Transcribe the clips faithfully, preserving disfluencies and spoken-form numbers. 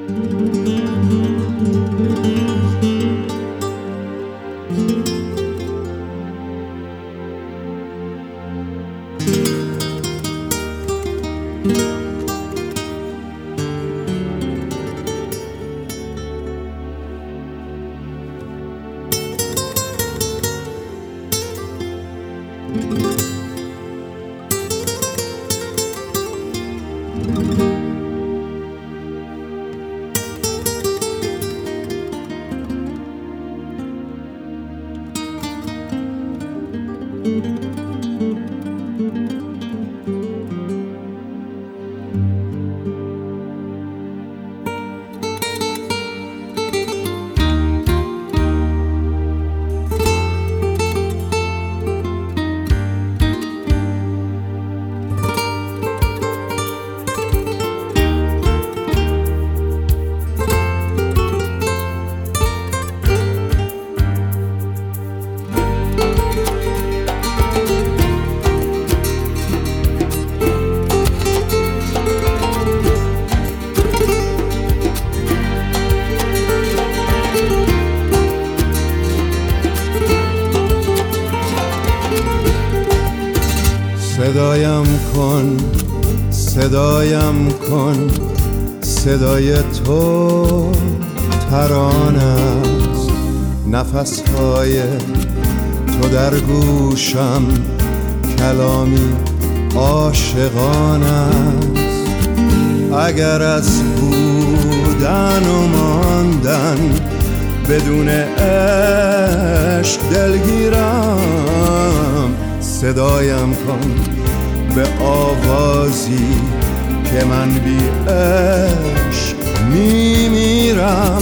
صدایم کن صدایم کن صدای تو ترانه است، نفسهای تو در گوشم کلامی عاشقانه است. اگر از بودن و ماندن بدون عشق دلگیرم، صدایم کن به آوازی که من بی عشق میمیرم.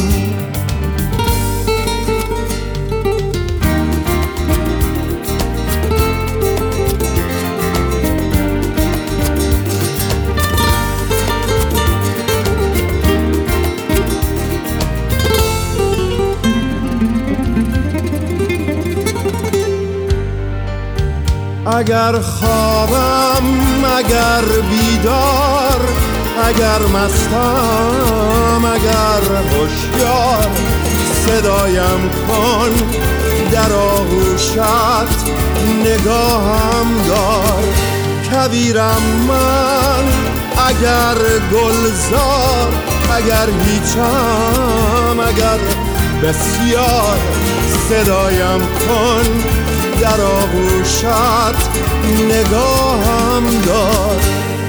اگر خوابم اگر بیدار، اگر مستم اگر هوشیار، صدایم کن در آغوشت نگاهم دار. کویرم من اگر گلزار، اگر هیچم اگر بسیار، صدایم کن در آغوشت نگاهم دار.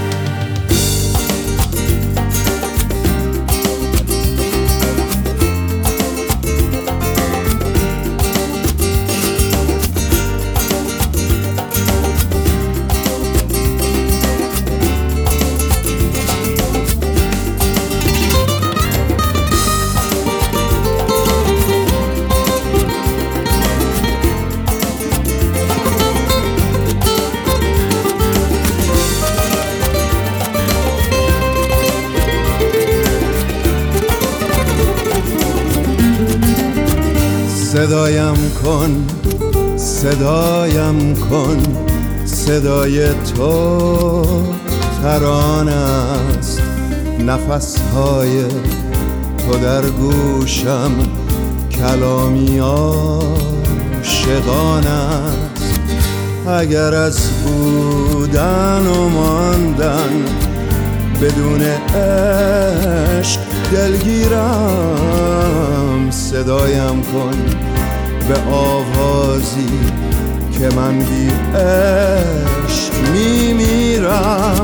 صدایم کن صدایم کن صدای تو ترانه است، نفسهای تو در گوشم کلامی عاشقانه است. اگر از بودن و ماندن بدون عشق دلگیرم، صدایم کن به آوازی که من بی عشق میمیرم.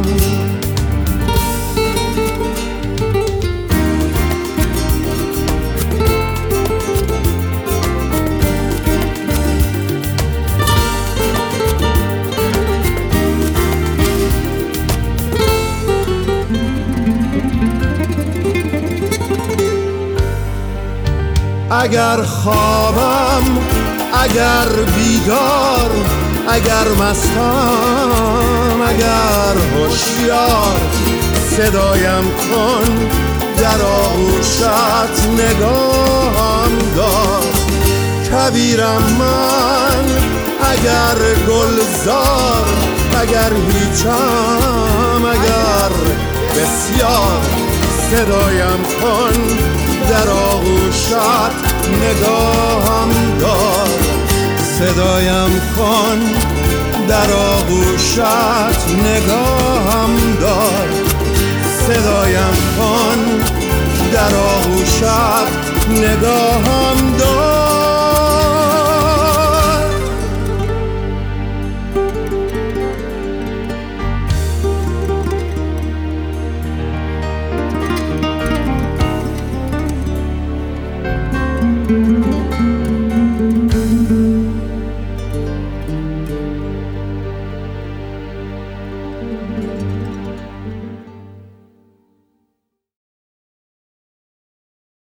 اگر خوابم اگر بیدار، اگر مستم اگر هوشیار، صدایم کن در آغوشت نگاهم دار. کویرم من اگر گلزار، اگر هیچم اگر بسیار، صدایم کن در آغوشت نگاهم دار صدایم کن در آغوشت نگاهم دار صدایم کن در آغوشت نگاهم دار